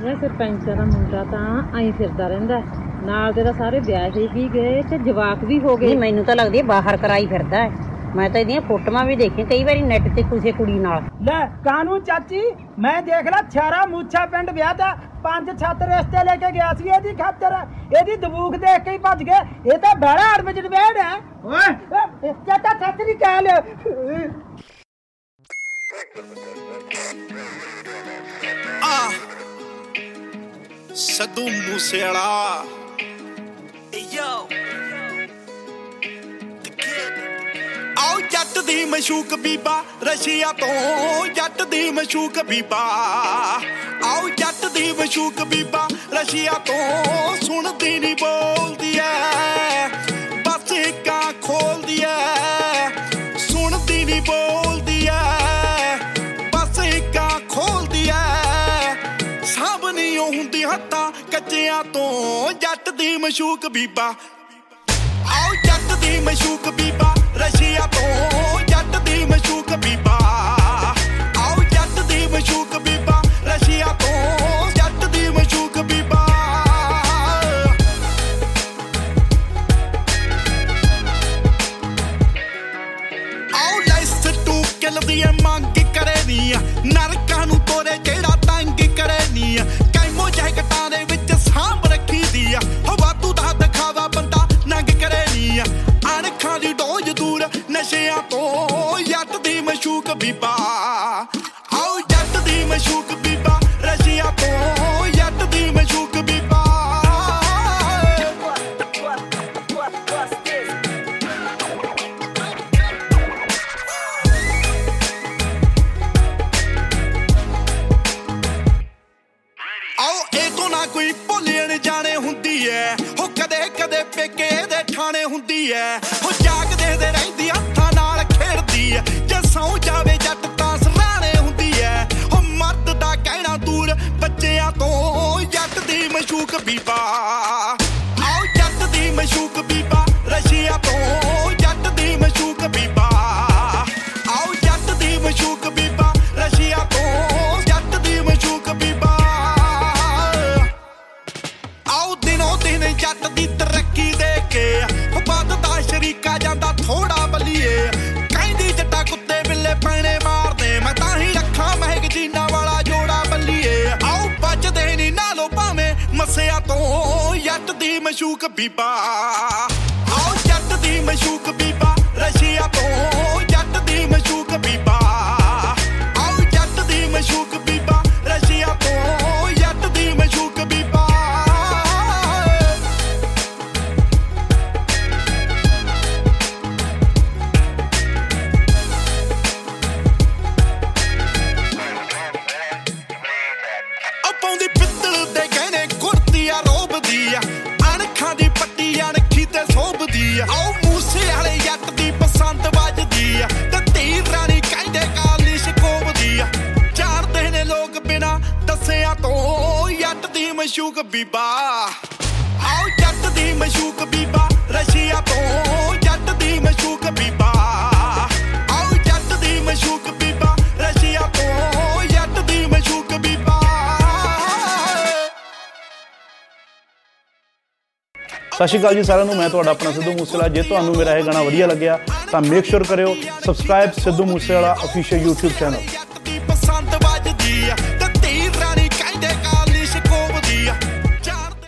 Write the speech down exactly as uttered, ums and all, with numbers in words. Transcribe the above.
ਇਹ ਸਰਪੰਚਾਂ ਦਾ ਮੁੰਡਾ ਤਾਂ ਆਈ ਫਿਰਦਾ ਰਹਿੰਦਾ ਨਾਲ ਦੇ ਤਾਂ ਸਾਰੇ ਵਿਆਹ ਵੀ ਗਏ ਤੇ ਜਵਾਕ ਵੀ ਹੋ ਗਏ। ਮੈਨੂੰ ਤਾਂ ਲੱਗਦੀ ਬਾਹਰ ਕਰਾਈ ਫਿਰਦਾ ਮੈਂ ਤਾਂ ਇਹਦੀਆਂ ਫੋਟੋਆਂ ਵੀ ਦੇਖੀਆਂ ਕਈ ਵਾਰੀ ਨੈਟ ਤੇ ਕਿਸੇ ਕੁੜੀ ਨਾਲ। ਲੈ ਕਾਨੂੰ ਚਾਚੀ ਮੈਂ ਦੇਖ ਲਾ ਛਾਰਾ ਮੂਛਾ ਪਿੰਡ ਵਿਆਹ ਦਾ ਪੰਜ ਛੱਤ ਰਿਸ਼ਤੇ ਲੈ ਕੇ ਗਿਆ ਸੀ ਇਹਦੀ ਖਾਤਰ ਇਹਦੀ ਦਬੂਕ ਦੇਖ ਕੇ ਹੀ ਭੱਜ ਗਏ। ਇਹ ਤਾਂ ਬੜਾ ਅੜਬਜਟ ਵਿਆਹ ਹੈ ਓਏ ਚਾਚਾ ਛੱਤਰੀ ਕਹਿ ਲਿਓ। ਆ ਸਿੱਧੂ ਮੂਸੇਵਾਲਾ ਯੋ ਆਓ ਜੱਟ ਦੀ ਮਸ਼ੂਕ ਬੀਬਾ ਰਸ਼ੀਆ ਤੋਂ ਜੱਟ ਦੀ ਮਸ਼ੂਕ ਬੀਬਾ ਆਓ ਜੱਟ ਦੀ ਮਸ਼ੂਕ ਬੀਬਾ ਰਸ਼ੀਆ ਤੋਂ ਸੁਣਦੀ ਨਹੀਂ ਬੋਲਦੀ ਐ ਬਸ ਇੱਕਾਂ ਖੋਲਦੀ ਐ ਸੁਣਦੀ ਨਹੀਂ ਬੋਲਦੀ ਐ ਬਸ ਇੱਕਾਂ ਖੋਲਦੀ ਐ ਸਭ ਨਹੀਂ ਹੁੰਦੀ ਹੱਥਾਂ ਕੱਚਿਆਂ ਤੋਂ ਜੱਟ ਦੀ ਮਸ਼ੂਕ ਬੀਬਾ ਆਓ ਜੱਟ ਦੀ ਮਸ਼ੂਕ ਬੀਬਾ ਰਸ਼ੀਆ ਤੋਂ ਜੱਟ ਦੀ ਮਸ਼ੂਕ ਬੀਬਾ ਆਓ ਜੱਟ ਦੀ ਮਸ਼ੂਕ ਬੀਬਾ ਰਸ਼ੀਆ ਤੋਂ ਜੱਟ ਦੀ ਮਸ਼ੂਕ ਬੀਬਾ ਆਓ ਲੈਸ ਟੂ ਕਿਲ ਦੀ ਮੰਗ ਕਰੇ ਨੀ ਨਰਕਾਂ ਨੂੰ ਤੋਰੇ ਜਿਹੜਾ ਤੰਗ ਕਰੇ ਨੀ ਕੈਮੋ ਜੈਕਟਾਂ ਦੇ ਵਿੱਚ ਸਾਂਭ ਰੱਖੀ ਦੀ ਆ ਹਵਾ ਤੂੰ ਦਾ ਦਿਖਾਵਾ ਬੰਦਾ ਨੰਗ ਕਰੇ ਨੀ ਅਣਖਾਂ ਦੀ ਡੋਜ ਦੂਰ ਨਸ਼ਿਆਂ ਤੋਂ ਜੱਟ ਦੀ ਮਸ਼ੂਕ ਬੀਬਾ ਆਓ ਜੱਟ ਦੀ ਮਸ਼ੂਕ ਬੀਬਾ ਰਸ਼ੀਆ ਤੋਂ ਜੱਟ ਦੀ ਮਸ਼ੂਕ ਬੀਬਾ ਆਓ ਇਹ ਤੋਂ ਨਾ ਕੋਈ ਭੁੱਲਣ ਜਾਣੇ ਹੁੰਦੀ ਐ ਹੋ ਕਦੇ ਕਦੇ ਪੇਕੇ ਦੇ ਠਾਣੇ ਹੁੰਦੀ ਐ ਹੋ ਜਾਗਦੇ ਦੇ ਰਹਿੰਦੀ ਹੱਥਾਂ ਨਾਲ ਖੇਡਦੀ ਐ ਜੇ ਸੌ ਜਾਵੇ ਜੱਟ ਤਾਂ ਸਰਾਣੇ ਹੁੰਦੀ ਐ ਹੋ ਮਰਦ ਦਾ ਕਹਿਣਾ ਦੂਰ ਬੱਚਿਆਂ ਤੋਂ ਜੱਟ ਦੀ ਮਸ਼ੂਕ ਬੀਬਾ ਆਓ ਜੱਟ ਦੀ ਮਸ਼ੂਕ ਬੀਬਾ ਰਸ਼ੀਆ ਤੋਂ ਜੱਟ ਦੀ ਮਸ਼ੂਕ ਬੀਬਾ ਆਓ ਜੱਟ ਦੀ ਮਸ਼ੂਕ ਬੀਬਾ ਰਸ਼ੀਆ ਤੋਂ ਜੱਟ ਦੀ ਮਸ਼ੂਕ ਬੀਬਾ ਆਓ ਦਿਨੋਂ ਦਿਨ ਜੱਟ ਦੀ ਤਰੱਕੀ ਦੇ ਕੇ ਵੱਧਦਾ ਸ਼ਰੀਕਾ ਜਾਂਦਾ ਥੋੜਾ ਬੱਲੀਏ ਕਹਿੰਦੀ ਜੱਟਾ ਕੁੱਤੇ ਬਿੱਲੇ ਪੈਣੇ ਮਾਰਦੇ ਮੈਂ ਤਾਂ ਹੀ ਰੱਖਾਂ ਮਹਿਕ ਜੀਨਾ ਵਾਲਾ ਜੋੜਾ ਬੱਲੀਏ ਆਓ ਬਚਦੇ ਨੀ ਨਾਲੋਂ ਭਾਵੇਂ ਮੱਸਿਆ ਤੋਂ ਜੱਟ ਦੀ ਮਸ਼ੂਕ ਬੀਬਾ ਆਓ ਜੱਟ ਦੀ ਮਸ਼ੂਕ ਬੀਬਾ ਰਸ਼ੀਆ ਤੋਂ ਜੱਟ ਦੀ ਮਸ਼ੂਕ ਬੀਬਾ ਆਓ ਜੱਟ ਦੀ ਮਸ਼ੂਕ ਬੀਬਾ ਰਸ਼ੀਆ ਤੋਂ ਜੱਟ ਦੀ ਮਸ਼ੂਕ ਬੀਬਾ ਪਾਉਂਦੀ ਪਿੱਤਲ ਦੇ ਗਹਿਣੇ ਕੁੜਤੀ ਆ ਰੋਬਦੀ ਆ ਅਣਖਾਂ ਦੀ ਪੱਟੀ ਅਣਖੀ ਤੇ ਸੋਭਦੀ ਆ ਆਓ ਮੂਸੇ ਵਾਲੇ ਜੱਟ ਦੀ ਪਸੰਦ ਵੱਜਦੀ ਆ ਤੇ ਧੀ ਰਾਣੀ ਕਹਿੰਦੇ ਕਾਲੀ ਸ਼ਕੋਬਦੀ ਆ ਜਾਣਦੇ ਨੇ ਲੋਕ ਬਿਨਾ ਦੱਸਿਆ ਤੋਂ ਜੱਟ ਦੀ ਮਸ਼ੂਕ ਬੀਬਾ ਆਓ ਜੱਟ ਦੀ ਮਸ਼ੂਕ ਬੀਬਾ ਰਸ਼ੀਆ ਤੋਂ ਜੱਟ ਦੀ ਮਸ਼ੂਕ ਬੀਬਾ ਆਓ ਜੱਟ ਦੀ ਮਸ਼ੂਕ ਬੀਬਾ ਰਸ਼ੀਆ ਤੋਂ ਜੱਟ ਦੀ ਮਸ਼ੂਕ ਬੀਬਾ ਸਤਿ ਸ਼੍ਰੀ ਅਕਾਲ ਜੀ ਸਾਰਿਆਂ ਨੂੰ ਮੈਂ ਤੁਹਾਡਾ ਆਪਣਾ ਸਿੱਧੂ ਮੂਸੇਵਾਲਾ ਜੇ ਤੁਹਾਨੂੰ ਮੇਰਾ ਇਹ ਗਾਣਾ ਵਧੀਆ ਲੱਗਿਆ ਤਾਂ ਮੇਕ ਸ਼ੋਰ ਕਰਿਓ subscribe Sidhu Moosewala official YouTube channel.